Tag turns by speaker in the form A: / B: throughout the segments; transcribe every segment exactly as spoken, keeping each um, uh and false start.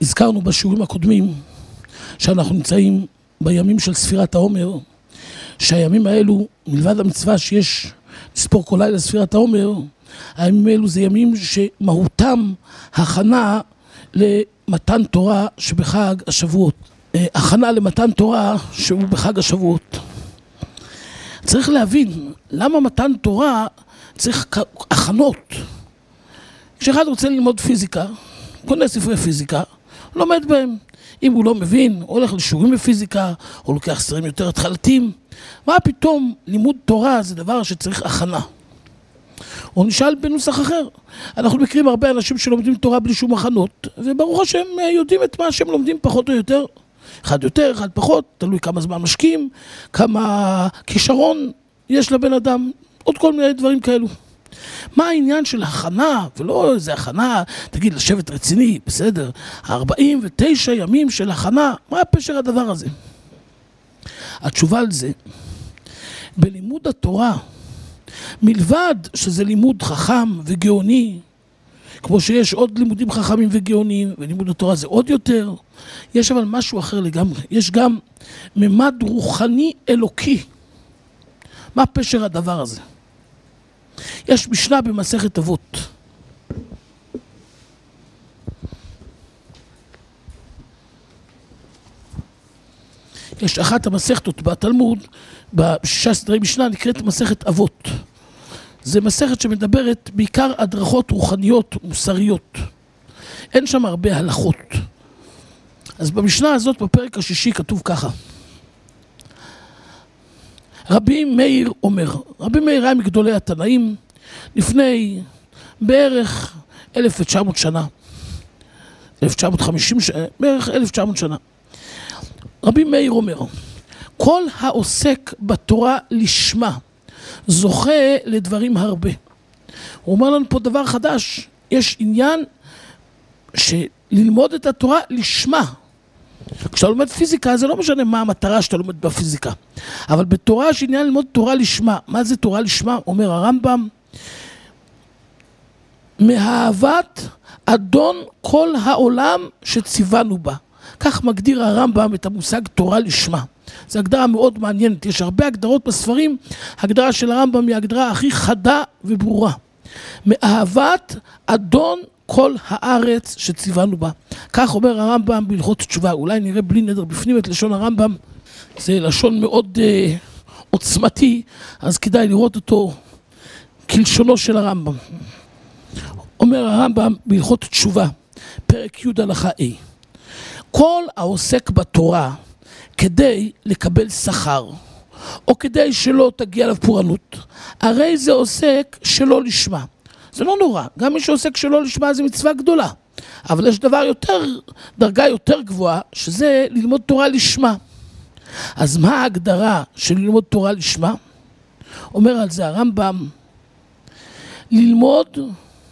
A: הזכרנו בשיעורים הקודמים שאנחנו נמצאים בימים של ספירת העומר, שהימים האלו, מלבד המצווה שיש לספור כל לילה ספירת העומר, הימים האלו זה ימים שמהותם הכנה למתן תורה שבחג השבועות. הכנה למתן תורה שהוא בחג השבועות. צריך להבין למה מתן תורה צריך הכנות. כשאחד רוצה ללמוד פיזיקה, קונה ספרי פיזיקה, לומד בהם. אם הוא לא מבין, הולך לשיעורים בפיזיקה, או לוקח ספרים יותר התחלתיים, מה פתאום לימוד תורה זה דבר שצריך הכנה? או נשאל בנוסח אחר. אנחנו מכירים הרבה אנשים שלומדים תורה בלי שום הכנות, וברוך השם יודעים את מה שהם לומדים פחות או יותר. אחד יותר, אחד פחות, תלוי כמה זמן משקיעים, כמה כישרון יש לבן אדם, עוד כל מיני דברים כאלו. מה העניין של הכנה, ולא איזה הכנה, תגיד, לשבת רציני, בסדר, ארבעים ותשע ימים של הכנה, מה הפשר הדבר הזה? התשובה על זה, בלימוד התורה, מלבד שזה לימוד חכם וגאוני, כמו שיש עוד לימודים חכמים וגאוניים, ולימוד התורה זה עוד יותר, יש אבל משהו אחר לגמרי, יש גם ממד רוחני אלוקי. מה פשר הדבר הזה? יש משנה במסכת אבות. יש אחת המסכתות בתלמוד, בשישה סדרי משנה, נקראת מסכת אבות. זה מסכת שמדברת בעיקר הדרכות רוחניות מוסריות. אין שם הרבה הלכות. אז במשנה הזאת, בפרק השישי, כתוב ככה. רבי מאיר אומר, רבי מאיר היה מגדולי התנאים, לפני בערך אלף ותשע מאות שנה, אלף תשע מאות וחמישים שנה, בערך אלף תשע מאות שנה. רבי מאיר אומר, כל העוסק בתורה לשמה, זוכה לדברים הרבה. הוא אומר לנו פה דבר חדש, יש עניין שללמוד את התורה לשמה. כשאתה לומד פיזיקה, זה לא משנה מה המטרה שאתה לומד בפיזיקה. אבל בתורה יש עניין ללמוד תורה לשמה. מה זה תורה לשמה? אומר הרמב"ם, מאהבת אדון כל העולם שציוונו בה. כך מגדיר הרמב"ם את המושג תורה לשמה. זו הגדרה מאוד מעניינת. יש הרבה הגדרות בספרים. הגדרה של הרמב"ם היא הגדרה הכי חדה וברורה. מאהבת אדון כל הארץ שציוונו בה. כך אומר הרמב"ם בהלכות תשובה. אולי נראה בלי נדר בפנים את לשון הרמב"ם. זה לשון מאוד אה, עוצמתי, אז כדאי לראות אותו כלשונו של הרמב"ם. אומר הרמב"ם בהלכות תשובה, פרק י' הלכה A. כל העוסק בתורה כדי לקבל שכר, או כדי שלא תגיע אליו פורענות, הרי זה עוסק שלא לשמה. זה לא נורא, גם מי שעוסק שלא לשמה זה מצווה גדולה. אבל יש דבר יותר, דרגה יותר גבוהה, שזה ללמוד תורה לשמה. אז מה ההגדרה של ללמוד תורה לשמה? אומר על זה הרמב"ם, ללמוד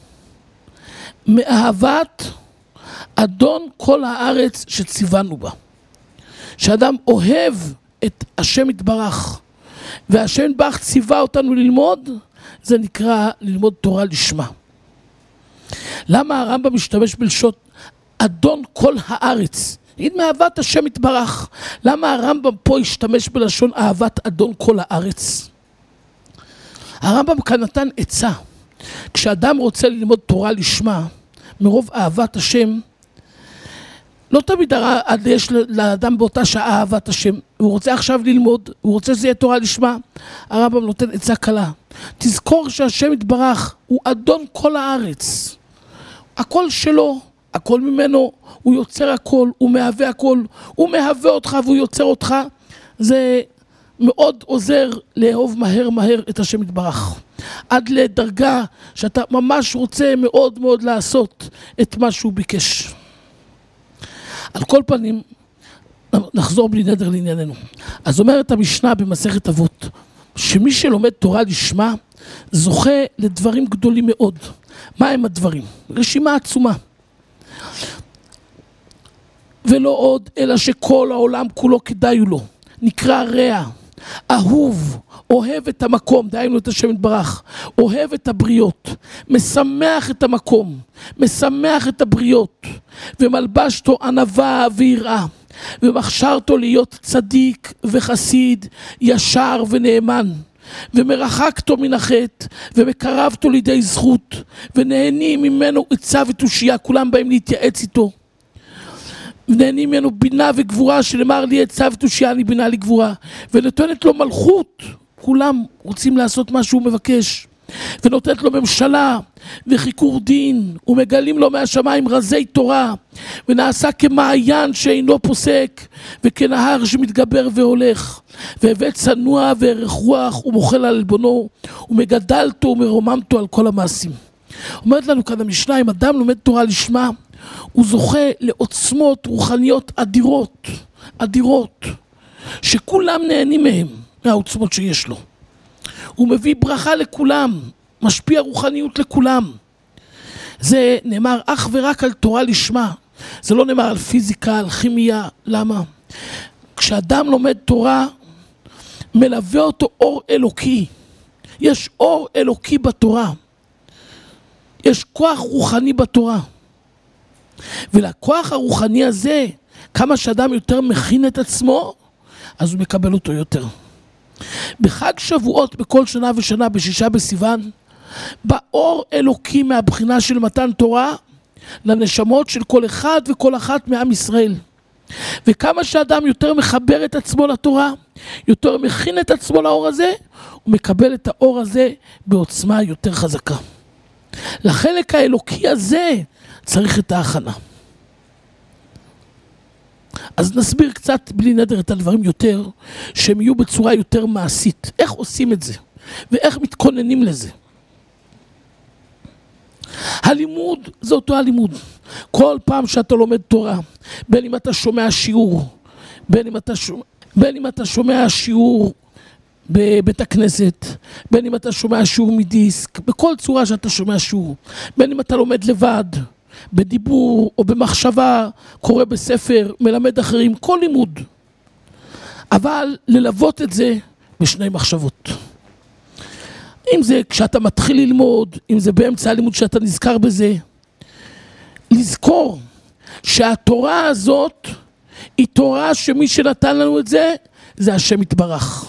A: מאהבת אדון כל הארץ שציוונו בה. שאדם אוהב את השם יתברך, והשם יתברך ציווה אותנו ללמוד, זה נקרא ללמוד תורה לשמה. למה הרמב"ם משתמש בלשון אדון כל הארץ? נגיד מאהבת השם יתברך. למה הרמב"ם פה השתמש בלשון אהבת אדון כל הארץ? הרמב"ם כאן נתן עצה. כשאדם רוצה ללמוד תורה לשמה, מרוב אהבת השם, לא תמיד יש לאדם באותה שעה אהבת השם. הוא רוצה עכשיו ללמוד, הוא רוצה שזה יהיה תורה לשמה. הרמב"ם נותן עצה קלה. תזכור שהשם יתברך הוא אדון כל הארץ. הכל שלו, הכל ממנו, הוא יוצר הכל, הוא מהווה הכל, הוא מהווה אותך והוא יוצר אותך. זה מאוד עוזר לאהוב מהר מהר את השם יתברך. עד לדרגה שאתה ממש רוצה מאוד מאוד לעשות את מה שהוא ביקש. על כל פנים, נחזור בלי נדר לענייננו. אז אומרת המשנה במסכת אבות, שמי שלומד תורה לשמה, זוכה לדברים גדולים מאוד. מה הם הדברים? רשימה עצומה. ולא עוד, אלא שכל העולם כולו כדאי לו. נקרא רע, אהוב, אוהב את המקום, דהיינו את השם יתברך, אוהב את הבריות, משמח את המקום, משמח את הבריות, ומלבשתו ענווה ויראה, ומכשרתו להיות צדיק וחסיד, ישר ונאמן, ומרחקתו מן החטא, ומקרבתו לידי זכות, ונהנים ממנו עצה ותושייה, כולם באים להתייעץ איתו. ונהנים ממנו בינה וגבורה, שנאמר לי עצה ותושייה, אני בינה לי גבורה, ונותנת לו מלכות, כולם רוצים לעשות מה שהוא מבקש, ונותנת לו ממשלה וחיקור דין, ומגלים לו מהשמיים רזי תורה, ונעשה כמעיין שאינו פוסק, וכנהר שמתגבר והולך, והבא צנוע וערך רוח, ומוחל על עלבונו, ומגדלתו ומרוממתו על כל המעשים. אומרת לנו כאן המשנה, אם אדם לומד תורה לשמה, הוא זוכה לעוצמות רוחניות אדירות, אדירות, שכולם נהנים מהם, מהעוצמות שיש לו. הוא מביא ברכה לכולם, משפיע רוחניות לכולם. זה נאמר אך ורק על תורה לשמה, זה לא נאמר על פיזיקה, על כימיה. למה? כשאדם לומד תורה, מלווה אותו אור אלוקי. יש אור אלוקי בתורה, יש כוח רוחני בתורה, ולכוח הרוחני הזה, כמה שאדם יותר מכין את עצמו, אז הוא מקבל אותו יותר. בחג שבועות בכל שנה ושנה, בשישה בסיוון, באור אלוקי מהבחינה של מתן תורה לנשמות של כל אחד וכל אחת מעם ישראל. וכמה שאדם יותר מחבר את עצמו לתורה, יותר מכין את עצמו לאור הזה, הוא מקבל את האור הזה בעוצמה יותר חזקה. לחלק האלוקי הזה צריך את ההכנה. אז נסביר קצת בלי נדר את הדברים יותר, שהם יהיו בצורה יותר מעשית. איך עושים את זה? ואיך מתכוננים לזה? הלימוד זה אותו הלימוד. כל פעם שאתה לומד תורה, בין אם אתה שומע שיעור, בין אם אתה שומע, בין אם אתה שומע שיעור בבית הכנסת, בין אם אתה שומע שיעור מדיסק, בכל צורה שאתה שומע שיעור, בין אם אתה לומד לבד, בדיבור או במחשבה, קורא בספר, מלמד אחרים, כל לימוד. אבל ללוות את זה בשני מחשבות. אם זה כשאתה מתחיל ללמוד, אם זה באמצע הלימוד שאתה נזכר בזה, לזכור שהתורה הזאת היא תורה שמי שנתן לנו את זה, זה השם יתברך.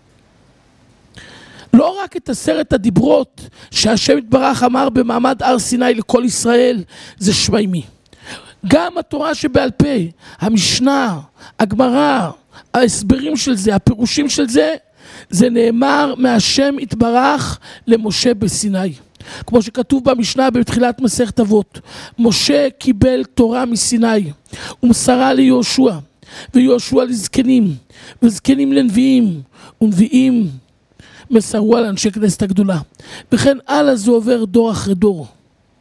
A: לא רק את עשרת הדיברות שהשם יתברך אמר במעמד הר סיני לכל ישראל, זה שמיימי. גם התורה שבעל פה, המשנה, הגמרא, ההסברים של זה, הפירושים של זה, זה נאמר מהשם יתברך למשה בסיני. כמו שכתוב במשנה בתחילת מסכת אבות, משה קיבל תורה מסיני ומסרה ליהושע, ויהושע לזקנים, וזקנים לנביאים, ונביאים מסרו על אנשי כנסת הגדולה. וכן הלאה זה עובר דור אחרי דור.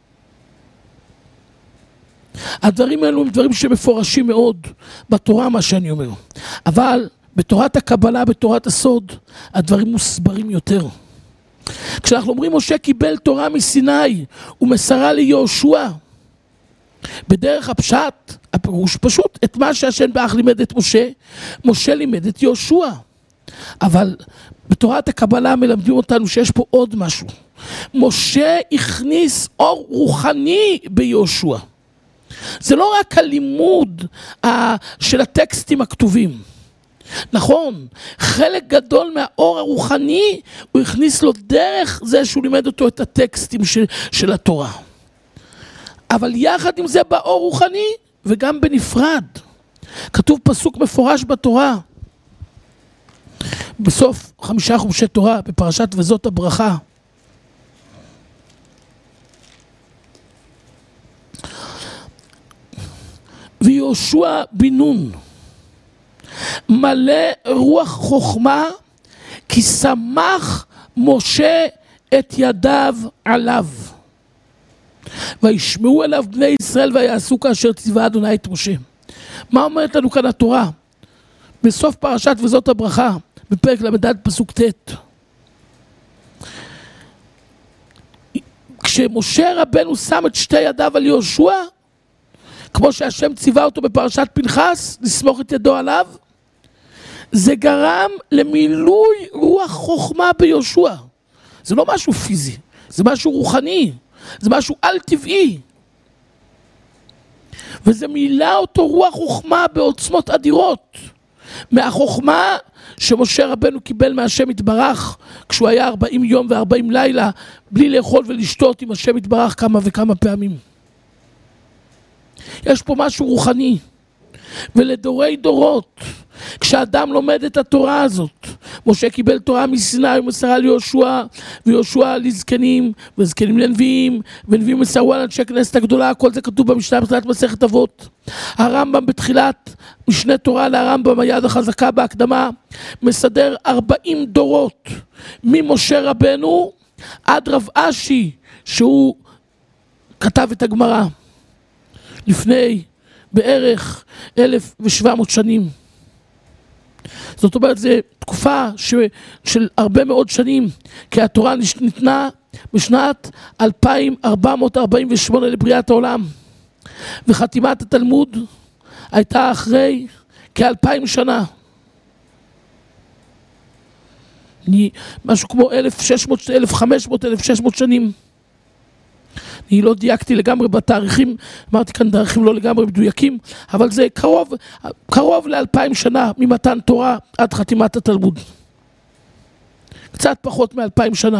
A: הדברים האלו הם דברים שמפורשים מאוד בתורה, מה שאני אומר. אבל בתורת הקבלה, בתורת הסוד, הדברים מוסברים יותר. כשאנחנו אומרים משה קיבל תורה מסיני ומסרה ליהושע, בדרך הפשט, הפירוש פשוט, את מה שהשם באח לימד את משה, משה לימד את יהושע. אבל בתורת הקבלה מלמדים אותנו שיש פה עוד משהו. משה הכניס אור רוחני ביהושע. זה לא רק הלימוד של הטקסטים הכתובים. נכון, חלק גדול מהאור הרוחני הוא הכניס לו דרך זה שהוא לימד אותו את הטקסטים של, של התורה. אבל יחד עם זה באור רוחני וגם בנפרד. כתוב פסוק מפורש בתורה, בסוף חמישה חומשי תורה, בפרשת וזאת הברכה. ויהושע בן נון מלא רוח חוכמה, כי שמח משה את ידיו עליו. וישמעו אליו בני ישראל ויעשו כאשר ציווה אדוני את משה. מה אומרת לנו כאן התורה? בסוף פרשת וזאת הברכה, בפרק למדד פסוק ט'. כשמשה רבנו שם את שתי ידיו על יהושע, כמו שהשם ציווה אותו בפרשת פנחס, לסמוך את ידו עליו, זה גרם למילוי רוח חוכמה ביהושע. זה לא משהו פיזי, זה משהו רוחני, זה משהו על טבעי. וזה מילא אותו רוח חוכמה בעוצמות אדירות. מהחוכמה שמשה רבנו קיבל מהשם יתברך, כשהוא היה ארבעים יום וארבעים לילה, בלי לאכול ולשתות עם השם יתברך כמה וכמה פעמים. יש פה משהו רוחני. ולדורי דורות, כשאדם לומד את התורה הזאת, משה קיבל תורה מסיני ומסרה ליהושע, ויהושע לזקנים, וזקנים לנביאים, ונביאים מסרו על אנשי כנסת הגדולה. כל זה כתוב במשנה בתחילת מסכת אבות. הרמב"ם בתחילת משנה תורה לרמב"ם, היד החזקה בהקדמה, מסדר ארבעים דורות, ממשה רבנו עד רב אשי, שהוא כתב את הגמרא לפני בערך אלף ושבע מאות שנים. זאת אומרת, זו תקופה ש... של הרבה מאוד שנים, כי התורה ניתנה בשנת אלפיים ארבע מאות ארבעים ושמונה לבריאת העולם, וחתימת התלמוד הייתה אחרי כאלפיים שנה. משהו כמו אלף ושש מאות, אלף וחמש מאות, אלף ושש מאות שנים. אני לא דייקתי לגמרי בתאריכים, אמרתי כאן תאריכים לא לגמרי מדויקים, אבל זה קרוב, קרוב לאלפיים שנה ממתן תורה עד חתימת התלמוד. קצת פחות מאלפיים שנה.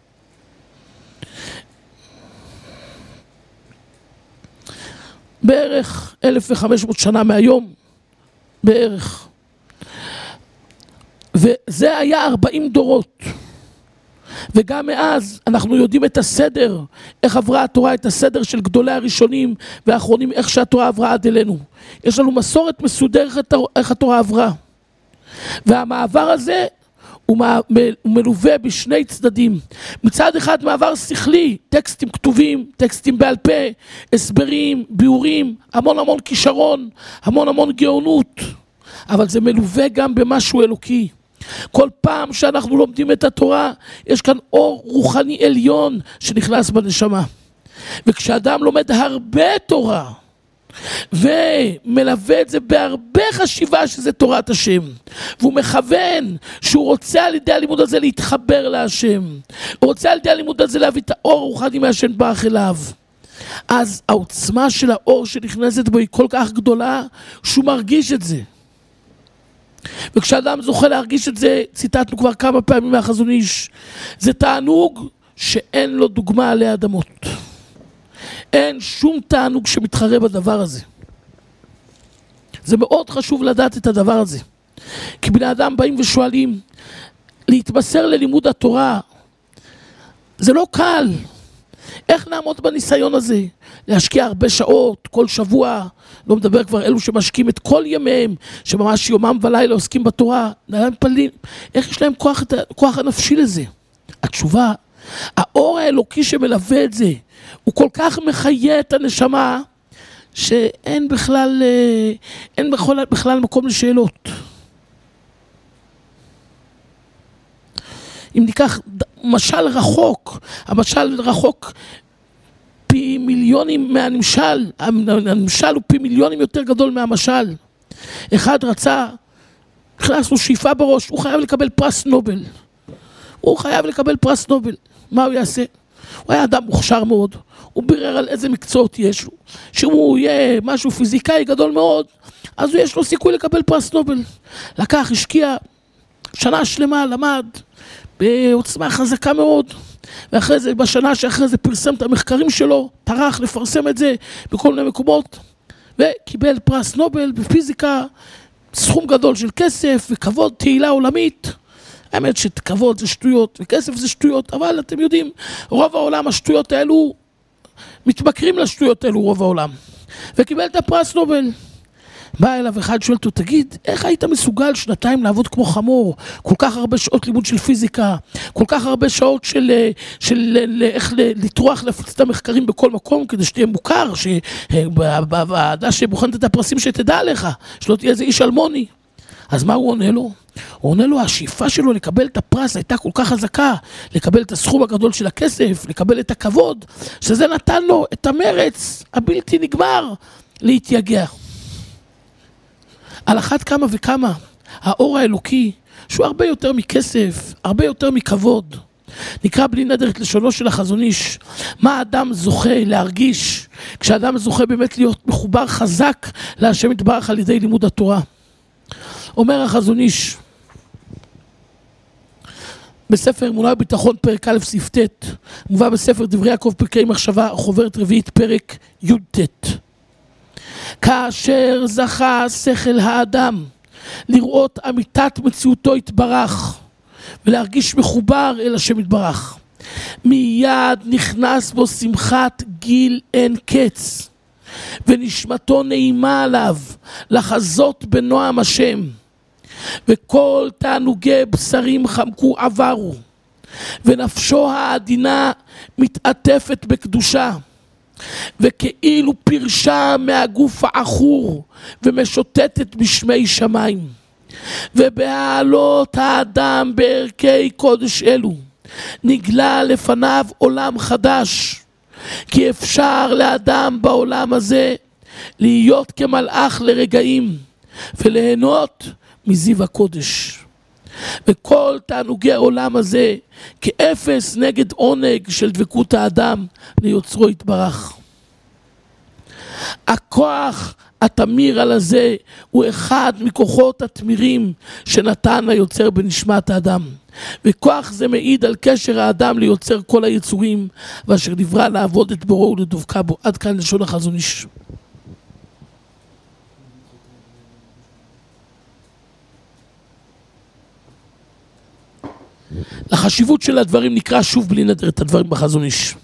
A: בערך אלף וחמש מאות שנה מהיום, בערך. וזה היה ארבעים דורות. וגם מאז אנחנו יודעים את הסדר, איך עברה התורה, את הסדר של גדולי הראשונים והאחרונים, איך שהתורה עברה עד אלינו. יש לנו מסורת מסודרת איך התורה עברה. והמעבר הזה הוא מלווה בשני צדדים. מצד אחד מעבר שכלי, טקסטים כתובים, טקסטים בעל פה, הסברים, ביאורים, המון המון כישרון, המון המון גאונות. אבל זה מלווה גם במשהו אלוקי. כל פעם שאנחנו לומדים את התורה, יש כאן אור רוחני עליון שנכנס בנשמה. וכשאדם לומד הרבה תורה, ומלווה את זה בהרבה חשיבה שזה תורת השם, והוא מכוון שהוא רוצה על ידי הלימוד הזה להתחבר להשם, הוא רוצה על ידי הלימוד הזה להביא את האור הרוחני מהשם יתברך אליו, אז העוצמה של האור שנכנסת בו היא כל כך גדולה שהוא מרגיש את זה. וכשאדם זוכה להרגיש את זה, ציטטנו כבר כמה פעמים מהחזון איש, זה תענוג שאין לו דוגמה עלי אדמות. אין שום תענוג שמתחרה בדבר הזה. זה מאוד חשוב לדעת את הדבר הזה. כי בני אדם באים ושואלים, להתמסר ללימוד התורה, זה לא קל. איך נעמוד בניסיון הזה? להשקיע הרבה שעות, כל שבוע, לא מדבר כבר אלו שמשקיעים את כל ימיהם, שממש יומם ולילה עוסקים בתורה, פלים, איך יש להם כוח, כוח הנפשי לזה? התשובה, האור האלוקי שמלווה את זה, הוא כל כך מחיה את הנשמה, שאין בכלל, אין בכלל, בכלל מקום לשאלות. אם ניקח משל רחוק, המשל רחוק פי מיליונים מהנמשל, הנמשל הוא פי מיליונים יותר גדול מהמשל. אחד רצה, נכנס לו שאיפה בראש, הוא חייב לקבל פרס נובל. הוא חייב לקבל פרס נובל. מה הוא יעשה? הוא היה אדם מוכשר מאוד, הוא בירר על איזה מקצועות יש לו, שאם הוא יהיה משהו פיזיקאי גדול מאוד, אז יש לו סיכוי לקבל פרס נובל. לקח, השקיע, שנה שלמה למד, בעוצמה חזקה מאוד, ואחרי זה, בשנה שאחרי זה פרסם את המחקרים שלו, טרח לפרסם את זה בכל מיני מקומות, וקיבל פרס נובל בפיזיקה, סכום גדול של כסף וכבוד, תהילה עולמית. האמת שכבוד זה שטויות וכסף זה שטויות, אבל אתם יודעים, רוב העולם השטויות האלו, מתמכרים לשטויות האלו רוב העולם. וקיבל את הפרס נובל. בא אליו אחד שואל אותו, תגיד, איך היית מסוגל שנתיים לעבוד כמו חמור? כל כך הרבה שעות לימוד של פיזיקה, כל כך הרבה שעות של, של, של איך לטרוח להפיץ את המחקרים בכל מקום, כדי שתהיה מוכר, שבוועדה שבוחנת את הפרסים שתדע עליך, שלא תהיה איזה איש אלמוני. אז מה הוא עונה לו? הוא עונה לו, השאיפה שלו לקבל את הפרס הייתה כל כך חזקה, לקבל את הסכום הגדול של הכסף, לקבל את הכבוד, שזה נתן לו את המרץ הבלתי נגמר להתייגע. על אחת כמה וכמה, האור האלוקי, שהוא הרבה יותר מכסף, הרבה יותר מכבוד. נקרא בלי נדר את לשונו של החזון איש. מה האדם זוכה להרגיש כשאדם זוכה באמת להיות מחובר חזק להשם יתברך על ידי לימוד התורה? אומר החזון איש בספר אמונה וביטחון פרק א' סעיף ט', מובא בספר דברי יעקב פרקי מחשבה חוברת רביעית פרק י"ט. כאשר זכה שכל האדם לראות אמיתת מציאותו יתברך ולהרגיש מחובר אל השם יתברך, מיד נכנס בו שמחת גיל אין קץ, ונשמתו נעימה עליו לחזות בנועם השם, וכל תענוגי בשרים חמקו עברו, ונפשו העדינה מתעטפת בקדושה, וכאילו פרשה מהגוף העכור ומשוטטת בשמי שמיים. ובהעלות האדם בערכי קודש אלו נגלה לפניו עולם חדש, כי אפשר לאדם בעולם הזה להיות כמלאך לרגעים וליהנות מזיו הקודש, וכל תענוגי העולם הזה כאפס נגד עונג של דבקות האדם ליוצרו יתברך. הכוח התמיר על הזה הוא אחד מכוחות התמירים שנתן היוצר בנשמת האדם, וכוח זה מעיד על קשר האדם ליוצר כל היצורים, ואשר נברא לעבוד את בוראו ולדבקה בו. עד כאן לשון החזון איש. לחשיבות של הדברים נקרא שוב בלי נדר את הדברים בחזון איש.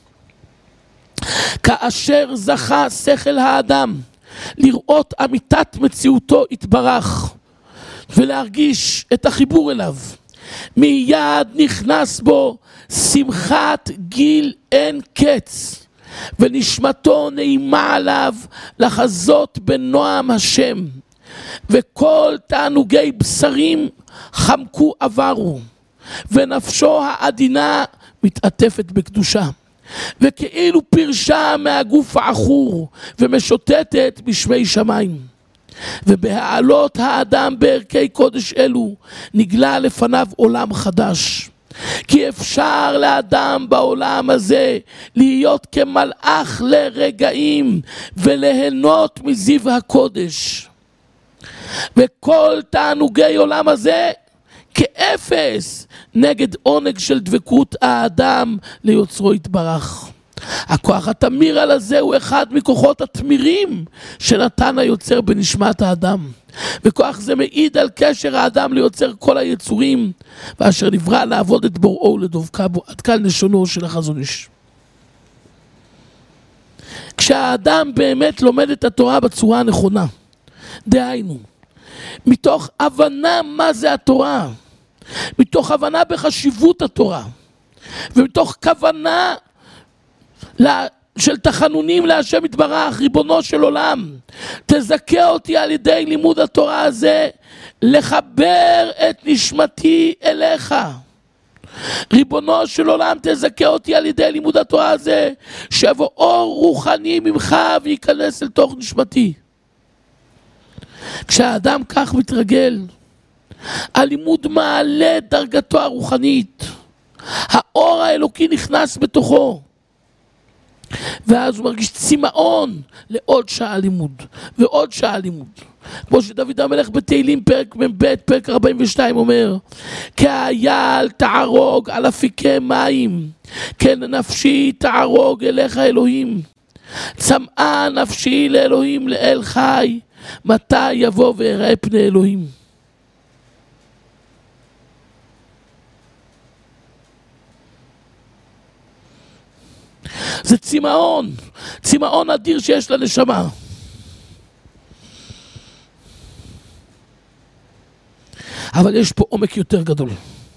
A: כאשר זכה שכל האדם לראות אמיתת מציאותו יתברך ולהרגיש את החיבור אליו, מיד נכנס בו שמחת גיל אין קץ, ונשמתו נעימה עליו לחזות בנועם השם, וכל תענוגי בשרים חמקו עברו, ונפשו העדינה מתעטפת בקדושה, וכאילו פרשה מהגוף העכור ומשוטטת בשמי שמיים. ובהעלות האדם בערכי קודש אלו נגלה לפניו עולם חדש, כי אפשר לאדם בעולם הזה להיות כמלאך לרגעים וליהנות מזיו הקודש, וכל תענוגי עולם הזה כאפס נגד עונג של דבקות האדם ליוצרו יתברך. הכוח התמיר על הזה הוא אחד מכוחות התמירים שנתן היוצר בנשמת האדם, וכוח זה מעיד על קשר האדם ליוצר כל היצורים, ואשר נברא לעבוד את בוראו ולדבקה בו. עד כאן לשונו של החזון איש. כשהאדם באמת לומד את התורה בצורה הנכונה, דהיינו מתוך הבנה מה זה התורה, מתוך הבנה בחשיבות התורה, ומתוך כוונה של תחנונים להשם יתברך, ריבונו של עולם, תזכה אותי על ידי לימוד התורה הזה לחבר את נשמתי אליך. ריבונו של עולם, תזכה אותי על ידי לימוד התורה הזה שיבוא אור רוחני ממך וייכנס אל תוך נשמתי. כשהאדם כך מתרגל, הלימוד מעלה את דרגתו הרוחנית, האור האלוקי נכנס בתוכו, ואז הוא מרגיש צמאון לעוד שעה לימוד ועוד שעה לימוד. כמו שדוד המלך בתהילים פרק מ"ב פרק ארבעים ושתיים אומר, כאייל תערוג על אפיקי מים, כן נפשי תערוג אליך אלוהים, צמאה נפשי לאלוהים לאל חי, מתי יבוא ויראה פני אלוהים. זה צמאון, צמאון אדיר שיש לנשמה. אבל יש פה עומק יותר גדול.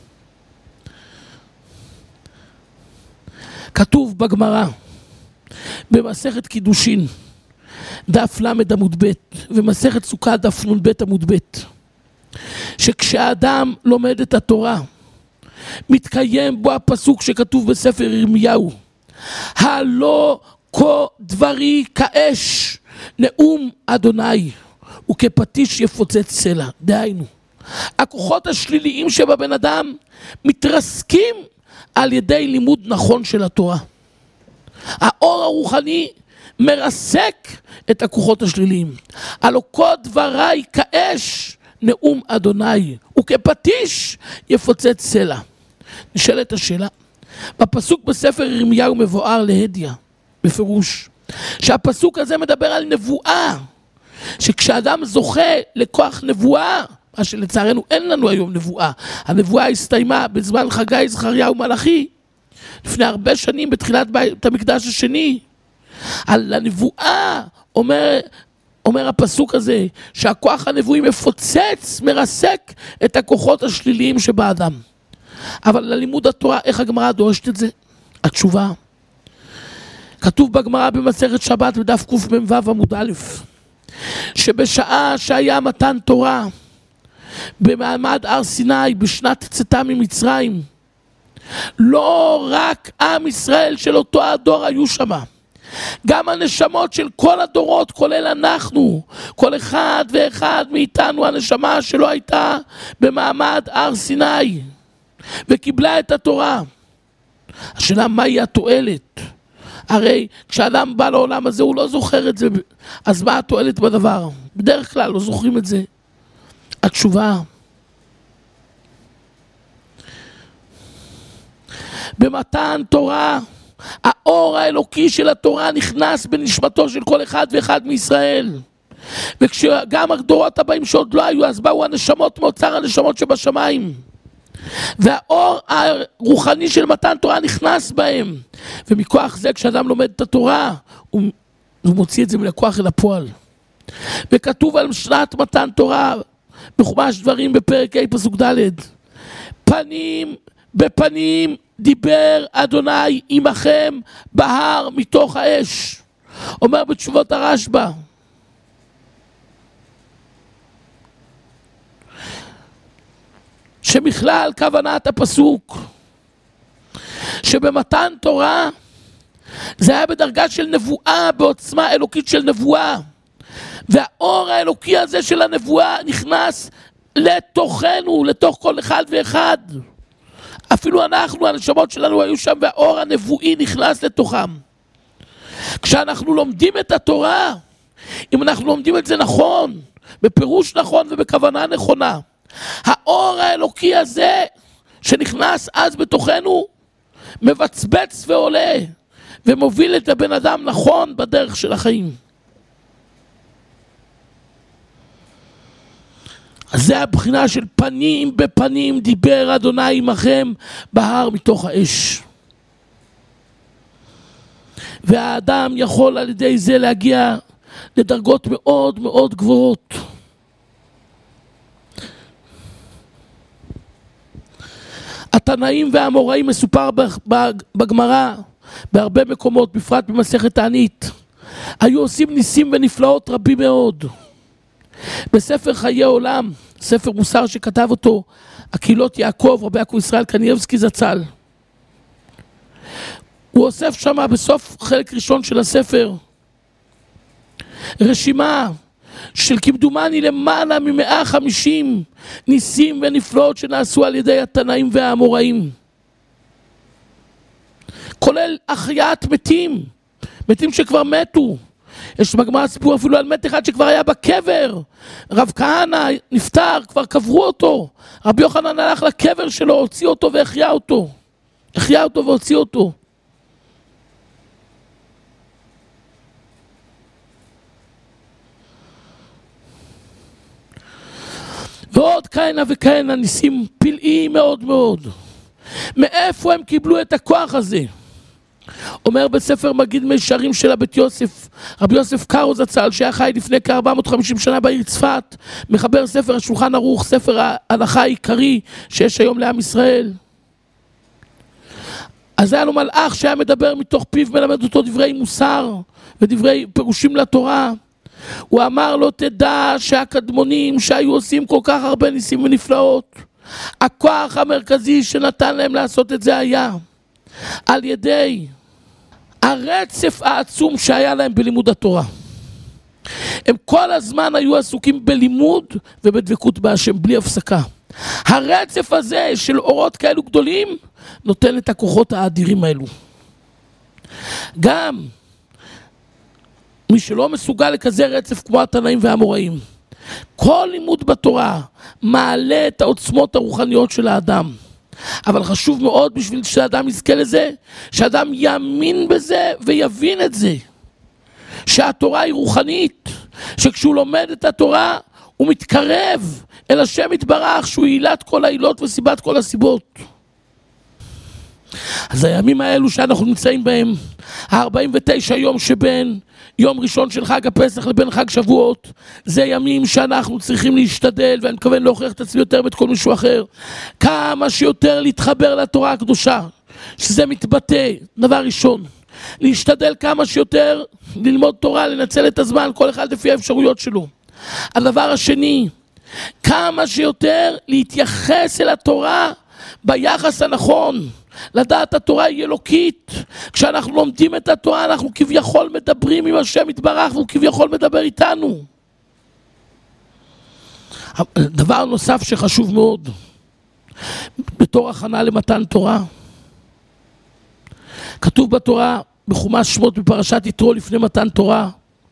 A: כתוב בגמרא, במסכת קידושין, דף למד עמוד ב' ומסכת סוכה דף נ"ב עמוד ב', שכשהאדם לומד את התורה, מתקיים בו הפסוק שכתוב בספר ירמיהו, הלא כה דברי כאש נאום אדוני וכפטיש יפוצץ סלע. דהיינו, הכוחות השליליים שבבן אדם מתרסקים על ידי לימוד נכון של התורה. האור הרוחני מרסק את הכוחות השליליים. הלא כל דבריי כאש נאום אדוני, וכפטיש יפוצץ סלע. נשאלת השאלה, בפסוק בספר ירמיהו מבואר להדיה, בפירוש, שהפסוק הזה מדבר על נבואה, שכשאדם זוכה לכוח נבואה, מה שלצערנו אין לנו היום נבואה, הנבואה הסתיימה בזמן חגי, זכריה ומלאכי, לפני הרבה שנים בתחילת בית המקדש השני, על הנבואה אומר, אומר הפסוק הזה, שהכוח הנבואי מפוצץ, מרסק את הכוחות השליליים שבאדם. אבל ללימוד התורה, איך הגמרא דורשת את זה? התשובה, כתוב בגמרא במסכת שבת בדף קמ"ו עמוד א', שבשעה שהיה מתן תורה במעמד הר סיני בשנת צאתם ממצרים, לא רק עם ישראל של אותו הדור היו שמה, גם הנשמות של כל הדורות, כולל אנחנו, כל אחד ואחד מאיתנו, הנשמה שלא הייתה במעמד הר סיני וקיבלה את התורה. השאלה, מהי התועלת? הרי כשאדם בא לעולם הזה הוא לא זוכר את זה, אז מה התועלת בדבר? בדרך כלל לא זוכרים את זה. התשובה, במתן תורה, האור האלוקי של התורה נכנס בנשמתו של כל אחד ואחד מישראל. וכשגם הדורות הבאים שעוד לא היו, אז באו הנשמות מאוצר הנשמות שבשמיים. והאור הרוחני של מתן תורה נכנס בהם. ומכוח זה כשאדם לומד את התורה, הוא, הוא מוציא את זה מן הכוח אל הפועל. וכתוב על שנת מתן תורה, בחומש דברים בפרק ה' פסוק ד', פנים בפנים דיבר אדוני עמכם בהר מתוך האש. אומר בתשובות הרשב"א, שמכלל כוונת הפסוק, שבמתן תורה זה היה בדרגה של נבואה, בעוצמה אלוקית של נבואה, והאור האלוקי הזה של הנבואה נכנס לתוכנו, לתוך כל אחד ואחד. אפילו אנחנו, הנשמות שלנו היו שם, והאור הנבואי נכנס לתוכם. כשאנחנו לומדים את התורה, אם אנחנו לומדים את זה נכון, בפירוש נכון ובכוונה נכונה, האור האלוקי הזה שנכנס אז בתוכנו מבצבץ ועולה ומוביל את הבן אדם נכון בדרך של החיים. אז זה הבחינה של פנים בפנים דיבר אדוני עמכם בהר מתוך האש. והאדם יכול על ידי זה להגיע לדרגות מאוד מאוד גבוהות. התנאים והאמוראים מסופר בגמרא בהרבה מקומות, בפרט במסכת תענית, היו עושים ניסים ונפלאות רבים מאוד. בספר חיי עולם, ספר מוסר שכתב אותו הקהילות יעקב, רבי יעקב ישראל קניבסקי זצ"ל, הוא אוסף שם בסוף חלק ראשון של הספר רשימה של כמדומני למעלה מ-מאה וחמישים ניסים ונפלאות שנעשו על ידי התנאים והאמוראים, כולל החייאת מתים, מתים שכבר מתו. יש בגמרא סיפור אפילו על מת אחד שכבר היה בקבר, רב כהנא נפטר, כבר קברו אותו, רבי יוחנן הלך לקבר שלו, הוציא אותו והחיה אותו, החיה אותו והוציא אותו. ועוד כהנה וכהנה ניסים פלאיים מאוד מאוד. מאיפה הם קיבלו את הכוח הזה? אומר בספר מגיד מישרים של הבית יוסף, רבי יוסף קארו זצ"ל, שהיה חי לפני כ-ארבע מאות וחמישים שנה בעיר צפת, מחבר ספר השולחן ערוך, ספר ההלכה העיקרי שיש היום לעם ישראל. אז היה לו מלאך שהיה מדבר מתוך פיו, מלמד אותו דברי מוסר ודברי פירושים לתורה. הוא אמר לו, תדע שהקדמונים שהיו עושים כל כך הרבה ניסים ונפלאות, הכוח המרכזי שנתן להם לעשות את זה היה על ידי הרצף העצום שהיה להם בלימוד התורה. הם כל הזמן היו עסוקים בלימוד ובדבקות בהשם בלי הפסקה. הרצף הזה של אורות כאלו גדולים נותן את הכוחות האדירים האלו. גם מי שלא מסוגל לכזה רצף כמו התנאים והאמוראים, כל לימוד בתורה מעלה את העוצמות הרוחניות של האדם. אבל חשוב מאוד בשביל שהאדם יזכה לזה, שהאדם יאמין בזה ויבין את זה. שהתורה היא רוחנית, שכשהוא לומד את התורה הוא מתקרב אל השם יתברך, שהוא עילת כל העילות וסיבת כל הסיבות. אז הימים האלו שאנחנו נמצאים בהם, ה-ארבעים ותשע יום שבין יום ראשון של חג הפסח לבין חג שבועות, זה ימים שאנחנו צריכים להשתדל, ואני מתכוון להוכיח את עצמי יותר ואת כל מישהו אחר, כמה שיותר להתחבר לתורה הקדושה, שזה מתבטא, דבר ראשון, להשתדל כמה שיותר ללמוד תורה, לנצל את הזמן, כל אחד לפי האפשרויות שלו. הדבר השני, כמה שיותר להתייחס אל התורה ביחס הנכון, לדעת התורה היא אלוקית. כשאנחנו לומדים את התורה אנחנו כביכול מדברים עם השם יתברך, והוא כביכול מדבר איתנו. דבר נוסף שחשוב מאוד, בתור הכנה למתן תורה, כתוב בתורה בחומש שמות בפרשת יתרו לפני מתן תורה,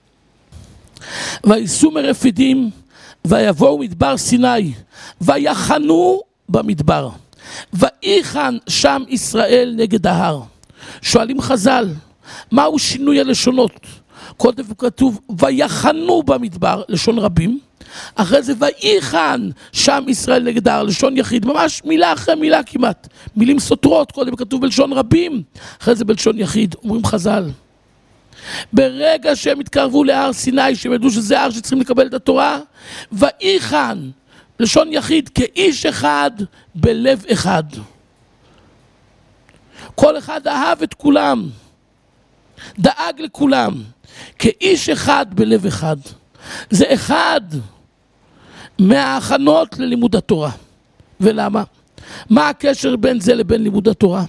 A: ויסעו מרפידים ויבואו מדבר סיני ויחנו במדבר ויחן שם ישראל נגד ההר. שואלים חז"ל, מהו שינוי הלשונות? קודם כתוב ויחנו במדבר, לשון רבים, אחרי זה ויחן שם ישראל נגד ההר, לשון יחיד, ממש מילה אחרי מילה כמעט, מילים סותרות, קודם כתוב בלשון רבים, אחרי זה בלשון יחיד. אומרים חז"ל, ברגע שהם התקרבו להר סיני, שהם ידעו שזה הר שצריכים לקבל את התורה, ויחן, לשון יחיד, כאיש אחד בלב אחד. כל אחד אהב את כולם, דאג לכולם, כאיש אחד בלב אחד. זה אחד מההכנות ללימוד התורה. ולמה? מה הקשר בין זה לבין לימוד התורה?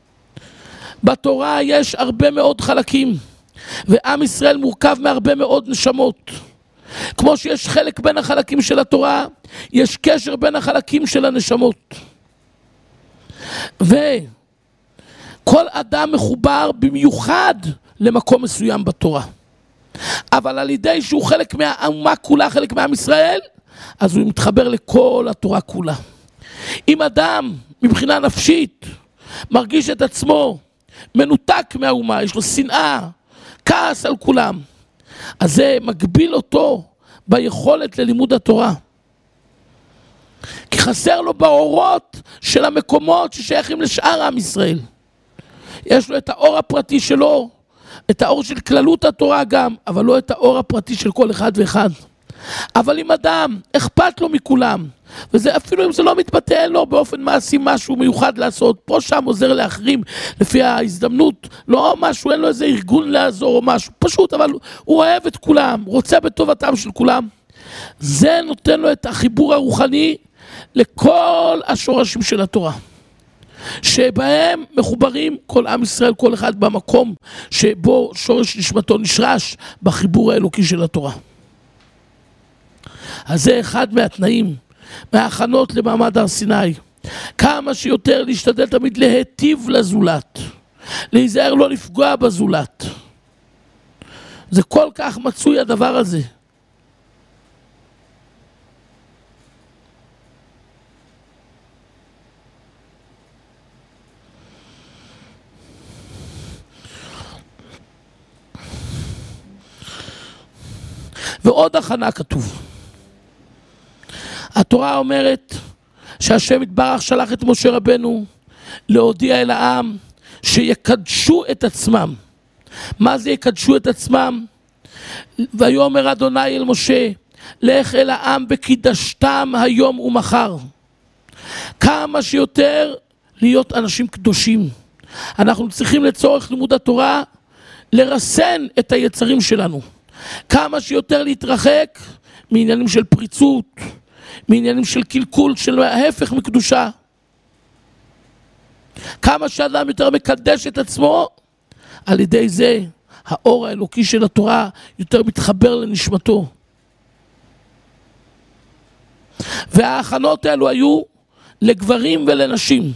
A: בתורה יש הרבה מאוד חלקים, ועם ישראל מורכב מהרבה מאוד נשמות. כמו שיש חלק בין החלקים של התורה, יש קשר בין החלקים של הנשמות. וכל אדם מחובר במיוחד למקום מסוים בתורה. אבל על ידי שהוא חלק מהאומה כולה, חלק מעם ישראל, אז הוא מתחבר לכל התורה כולה. אם אדם מבחינה נפשית מרגיש את עצמו מנותק מהאומה, יש לו שנאה, כעס על כולם, אז זה מגביל אותו ביכולת ללימוד התורה. כי חסר לו באורות של המקומות ששייכים לשאר עם ישראל. יש לו את האור הפרטי שלו, את האור של כללות התורה גם, אבל לא את האור הפרטי של כל אחד ואחד. אבל אם אדם אכפת לו מכולם, וזה אפילו אם זה לא מתבטא לו באופן מעשי משהו מיוחד לעשות, פה שם עוזר לאחרים לפי ההזדמנות, לא משהו, אין לו איזה ארגון לעזור או משהו, פשוט, אבל הוא אוהב את כולם, רוצה בטובתם של כולם, זה נותן לו את החיבור הרוחני לכל השורשים של התורה, שבהם מחוברים כל עם ישראל, כל אחד במקום שבו שורש נשמתו נשרש בחיבור האלוקי של התורה. אז זה אחד מהתנאים, מההכנות למעמד הר סיני. כמה שיותר להשתדל תמיד להיטיב לזולת, להיזהר לא לפגוע בזולת. זה כל כך מצוי הדבר הזה. ועוד הכנה כתוב. התורה אומרת שהשם יתברך שלח את משה רבנו להודיע אל העם שיקדשו את עצמם. מה זה יקדשו את עצמם? ויאמר אדוני אל משה, לך אל העם וקידשתם היום ומחר. כמה שיותר להיות אנשים קדושים. אנחנו צריכים לצורך לימוד התורה לרסן את היצרים שלנו. כמה שיותר להתרחק מעניינים של פריצות, מעניינים של קלקול, של ההפך מקדושה. כמה שאדם יותר מקדש את עצמו, על ידי זה האור האלוקי של התורה יותר מתחבר לנשמתו. וההכנות האלו היו לגברים ולנשים.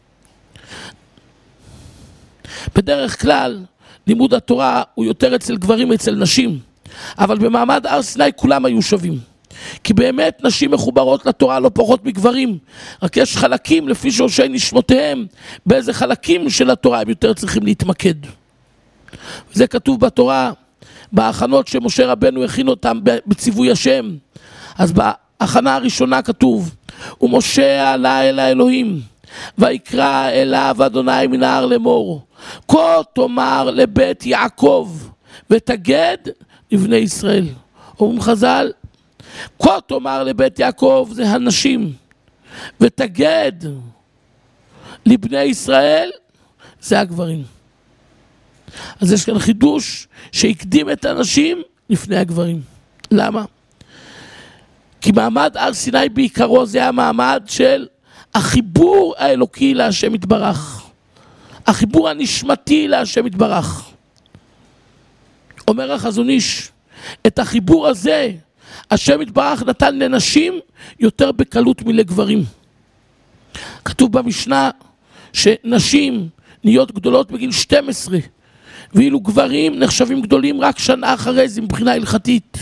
A: בדרך כלל לימוד התורה הוא יותר אצל גברים אצל נשים, אבל במעמד הר סיני כולם היו שווים, כי באמת נשים מחוברות לתורה לא פחות מגברים, רק יש חלקים לפי שורשי נשמותיהם באיזה חלקים של התורה הם יותר צריכים להתמקד. זה כתוב בתורה בהכנות שמשה רבנו הכין אותם בציווי השם. אז בהכנה הראשונה כתוב, ומשה עלה אל האלוהים ויקרא אליו אדוני מן ההר לאמור, כה תאמר לבית יעקב ותגד לבני ישראל. אומרים חז"ל, כה תאמר לבית יעקב זה הנשים, ותגד לבני ישראל זה הגברים. אז יש כאן חידוש שהקדים את הנשים לפני הגברים. למה? כי מעמד הר סיני בעיקרו זה המעמד של החיבור האלוקי להשם יתברך, החיבור הנשמתי להשם יתברך. אומר החזון איש, את החיבור הזה השם יתברך נתן לנשים יותר בקלות מלגברים. כתוב במשנה שנשים נהיות גדולות בגיל שתים עשרה, ואילו גברים נחשבים גדולים רק שנה אחרי זה מבחינה הלכתית.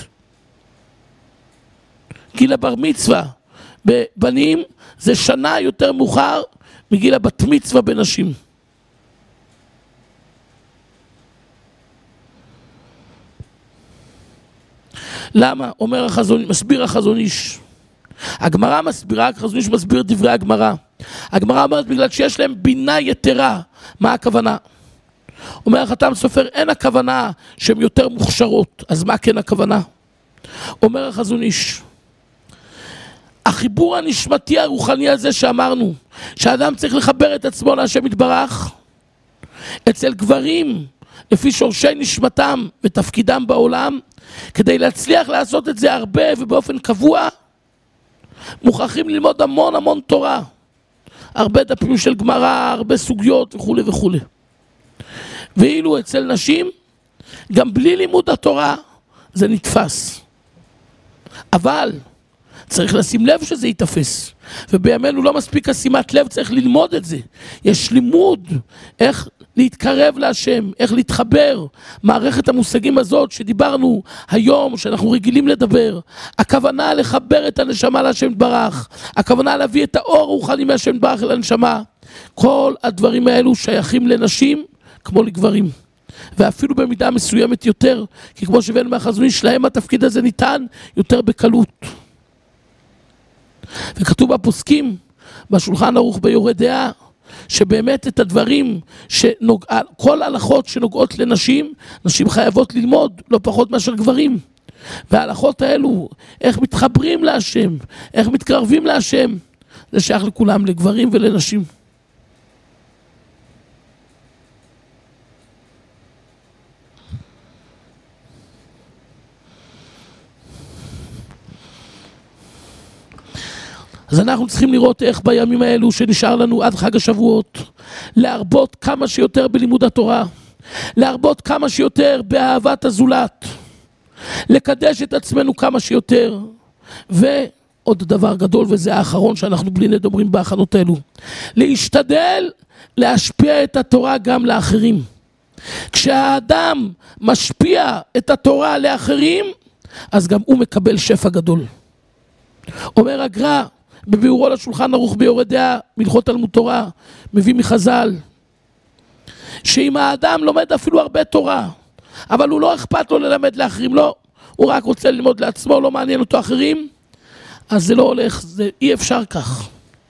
A: גיל הבר מצווה בבנים זה שנה יותר מאוחר מגיל הבת מצווה בנשים. למה? אומר החזון, מסביר החזון איש. הגמרא מסבירה, החזון איש מסביר דברי הגמרא. הגמרא אומרת בגלל שיש להם בינה יתרה. מה הכוונה? אומר החתם סופר, אין הכוונה שהן יותר מוכשרות. אז מה כן הכוונה? אומר החזון איש, החיבור הנשמתי הרוחני הזה שאמרנו, שהאדם צריך לחבר את עצמו להשם יתברך, אצל גברים, לפי שורשי נשמתם ותפקידם בעולם, כדי להצליח לעשות את זה הרבה ובאופן קבוע, מוכרחים ללמוד המון המון תורה. הרבה דפים של גמרא, הרבה סוגיות וכו' וכו'. ואילו אצל נשים, גם בלי לימוד התורה, זה נתפס. אבל צריך לשים לב שזה יתפס. ובימינו לא מספיק שימת לב, צריך ללמוד את זה. יש לימוד איך להתקרב להשם, איך להתחבר. מערכת המושגים הזאת שדיברנו היום, שאנחנו רגילים לדבר, הכוונה לחבר את הנשמה להשם יתברך, הכוונה להביא את האור הרוחני מהשם יתברך אל הנשמה. כל הדברים האלו שייכים לנשים כמו לגברים. ואפילו במידה מסוימת יותר, כי כמו שהבאנו מהחזון איש, להם התפקיד הזה ניתן יותר בקלות. וכתוב בפוסקים, בשולחן ערוך ביורה דעה, שבאמת את הדברים, שנוג... כל ההלכות שנוגעות לנשים, נשים חייבות ללמוד לא פחות מאשר גברים. וההלכות האלו, איך מתחברים להשם, איך מתקרבים להשם, זה שייך לכולם, לגברים ולנשים. אז אנחנו צריכים לראות איך בימים האלו שנשאר לנו עד חג השבועות, להרבות כמה שיותר בלימוד התורה, להרבות כמה שיותר באהבת הזולת, לקדש את עצמנו כמה שיותר, ועוד דבר גדול וזה האחרון שאנחנו בלי נד אומרים בהכנות האלו, להשתדל להשפיע את התורה גם לאחרים. כשהאדם משפיע את התורה לאחרים, אז גם הוא מקבל שפע גדול. אומר הגר"א, בביאורו לשולחן ערוך ביורה דעה, בהלכות תלמוד תורה, מביא מחז"ל, שאם האדם לומד אפילו הרבה תורה, אבל הוא לא אכפת לו ללמד לאחרים, לא, הוא רק רוצה ללמוד לעצמו, לא מעניין אותו אחרים, אז זה לא הולך, זה אי אפשר כך.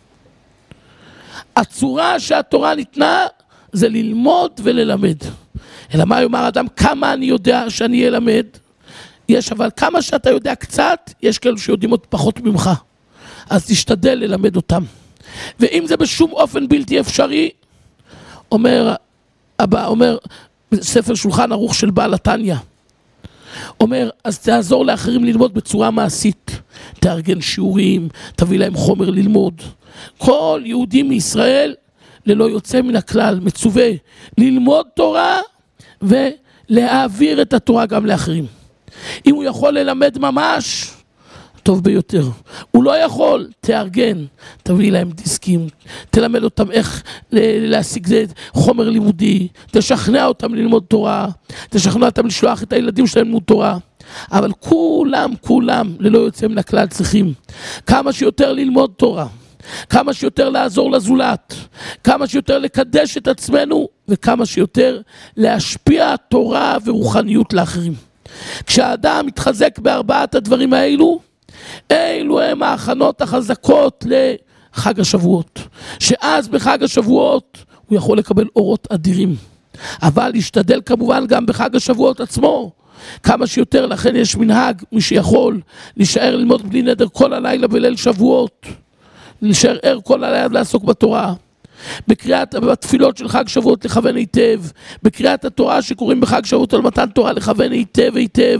A: הצורה שהתורה ניתנה זה ללמוד וללמד. אלא מה יאמר אדם, כמה אני יודע שאני אלמד? יש, אבל כמה שאתה יודע קצת, יש כאלו שיודעים עוד פחות ממך. אז תשתדל ללמד אותם. ואם זה בשום אופן בלתי אפשרי, אומר אבא, אומר ספר שולחן ערוך של בעל התניא, אומר, אז תעזור לאחרים ללמוד בצורה מעשית. תארגן שיעורים, תביא להם חומר ללמוד. כל יהודי מישראל, ללא יוצא מן הכלל, מצווה ללמוד תורה להעביר את התורה גם לאחרים. אם הוא יכול ללמד ממש, טוב ביותר. הוא לא יכול, תארגן, תביא להם דיסקים, תלמד אותם איך להשיג חומר לימודי, תשכנע אותם ללמוד תורה, תשכנע אותם לשלוח את הילדים שלהם ללמוד תורה. אבל כולם, כולם, ללא יוצא מן הכלל צריכים כמה שיותר ללמוד תורה, כמה שיותר לעזור לזולת, כמה שיותר לקדש את עצמנו, וכמה שיותר להשפיע תורה ורוחניות לאחרים. כשהאדם מתחזק בארבעת הדברים האלו, אלו הם ההכנות החזקות לחג השבועות, שאז בחג השבועות הוא יכול לקבל אורות אדירים. אבל להשתדל כמובן גם בחג השבועות עצמו כמה שיותר. לכן יש מנהג, מי שיכול להישאר ללמוד בלי נדר כל הלילה בליל שבועות, להישאר ער כל הלילה לעסוק בתורה, בקריאת, בתפילות של חג שבועות לכוון היטב, בקריאת התורה שקוראים בחג שבועות על מתן תורה לכוון היטב היטב,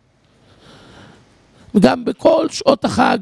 A: וגם בכל שעות החג.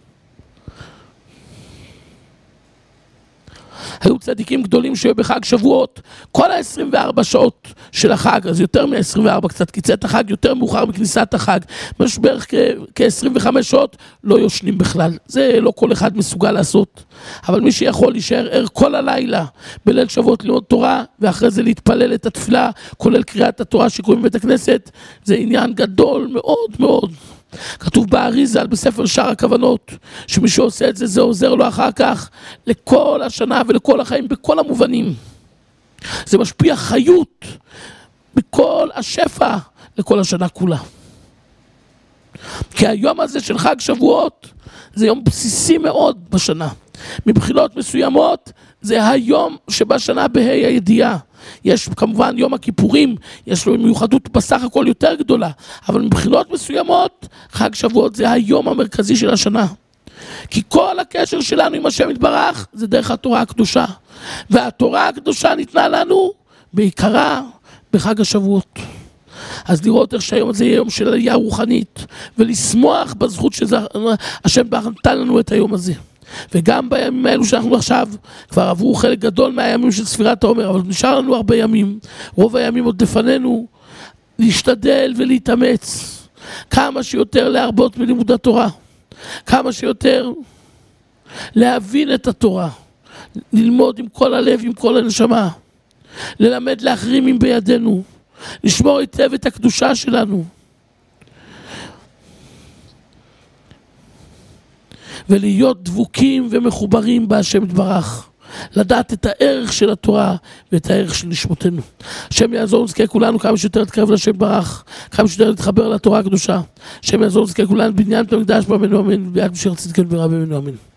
A: היו צדיקים גדולים שהיו בחג שבועות כל ה-עשרים וארבע שעות של החג, אז יותר מ-עשרים וארבע, קצת קיצת החג יותר מאוחר מכניסת החג, ממש בערך כ-עשרים וחמש שעות לא יושנים בכלל. זה לא כל אחד מסוגל לעשות, אבל מי שיכול להישאר ער כל הלילה בליל שבועות ללמוד תורה, ואחרי זה להתפלל את התפילה כולל קריאת התורה שקוראים בבית הכנסת, זה עניין גדול מאוד מאוד. כתוב באריז"ל בספר שער הכוונות שמי שעושה את זה, זה עוזר לו אחר כך לכל השנה ולכל החיים בכל המובנים. זה משפיע חיות בכל השפע לכל השנה כולה. כי היום הזה של חג שבועות זה יום בסיסי מאוד בשנה. מבחינות מסוימות זה היום שבשנה בה"א הידיעה. יש כמובן יום הכיפורים, יש לו מיוחדות בסך הכל יותר גדולה, אבל מבחינות מסוימות חג שבועות זה היום המרכזי של השנה. כי כל הקשר שלנו עם השם יתברך זה דרך התורה הקדושה, והתורה הקדושה ניתנה לנו בעיקרה בחג השבועות. אז לראות איך שהיום הזה יהיה יום של עלייה רוחנית, ולשמוח בזכות שהשם נתן לנו את היום הזה. וגם בימים האלו שאנחנו עכשיו, כבר עברו חלק גדול מהימים של ספירת העומר, אבל נשאר לנו הרבה ימים, רוב הימים עוד לפנינו, להשתדל ולהתאמץ כמה שיותר להרבות בלימוד התורה, כמה שיותר להבין את התורה, ללמוד עם כל הלב, עם כל הנשמה, ללמד לאחרים אם בידינו, לשמור היטב את הקדושה שלנו, ולהיות דבוקים ומחוברים בהשם יתברך, לדעת את הערך של התורה ואת הערך של נשמותינו. השם יעזור נזכה כולנו כמה שיותר להתקרב להשם יתברך, כמה שיותר להתחבר לתורה הקדושה. השם יעזור נזכה כולנו בבניין בית המקדש, אמן ואמן, ביאת משיח צדקנו במהרה בימינו אמן.